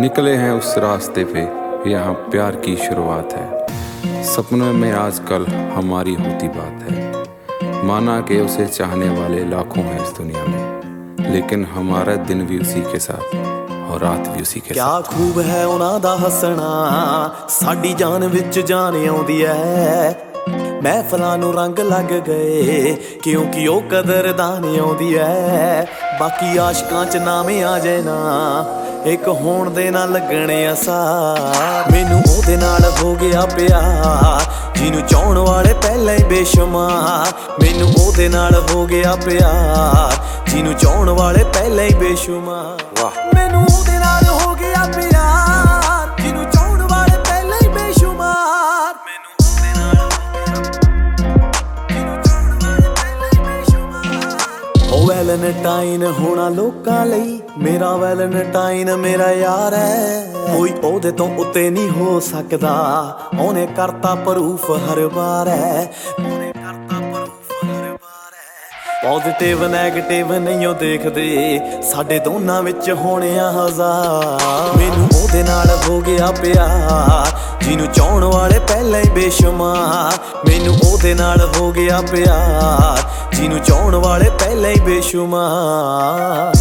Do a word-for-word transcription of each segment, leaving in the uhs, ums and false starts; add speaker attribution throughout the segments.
Speaker 1: निकले हैं उस रास्ते पे, यहाँ प्यार की शुरुआत है। सपनों में आजकल हमारी होती बात है। माना कि उसे चाहने वाले लाखों हैं इस दुनिया में, लेकिन हमारा दिन भी उसी के साथ और रात भी उसी के
Speaker 2: क्या
Speaker 1: साथ।
Speaker 2: क्या खूब है उन्हां दा हसना, साडी जान विच जान आउंदी है। महफिलां नूं रंग लग गए क्योंकि ओ कदरदान आउंदी है। बाकी आशिकां च नामे आ जाए ना, एक होण दे ना लगणे असार। मैनू ओहदे नाल हो गया प्यार जिन्नू चाहण वाले पहले ही बेशुमार। मैनू ओहदे नाल हो गया प्यार जिन्नू चाहण वाले पहले ही बेशुमार।
Speaker 1: वाह।
Speaker 2: मैनू ओहदे नाल हो गया प्यार जिन्नू चाहण वाले पहले ही बेशुमार। मैनू ओहदे नाल हो गया जिन्नू चाहण वाले पहले ही बेशुमार। ओ वैलेंटाइन होना लोकां लई, मेरा वैलेंटाइन मेरा यार है। कोई ओहदे तो उत्ते नहीं हो सकदा, ओने करता प्रूफ हर बार है। ओने करता प्रूफ हर बार है। पॉजिटिव नैगेटिव नहीं ओ देखदे, साडे दोनां विच होणे आ हजार। मैनू ओहदे नाल हो गया प्यार जिन्नू चाहण वाले पहले ही बेशुमार। मैनू ओहदे नाल हो गया प्यार जिन्नू चाहण वाले पहले ही बेशुमार।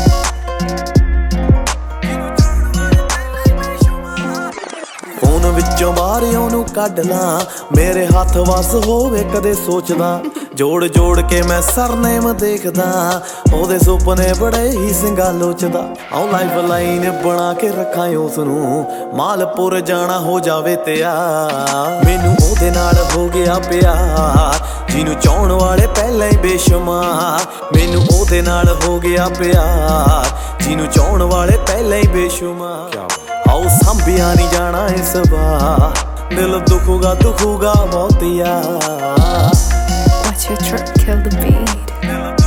Speaker 2: फोन विचों बाहर ओनू कढ ला, मेरे हथ वस होवे कदे सोचदा। जोड़ जोड़ के मैं सरनेम देखदा, ओहदे सुपने बड़े ही सिंगा लोचदा। आओ लाइफ लाइन बना के रखां उसनू, मालपुर जाना हो जावे तैयार। मैनू ओहदे नाल हो गया प्यार जिन्नू चाहण वाले पहले ही बेशुमार। मैनू ओहदे नाल हो गया प्यार जिन्नू चाहण वाले पहले ही बेशुमार। आओ संभिया नहीं जाना इस बार, दिल दुखूगा दुखूगा बहुत यार।
Speaker 3: Watch your truck kill the beat.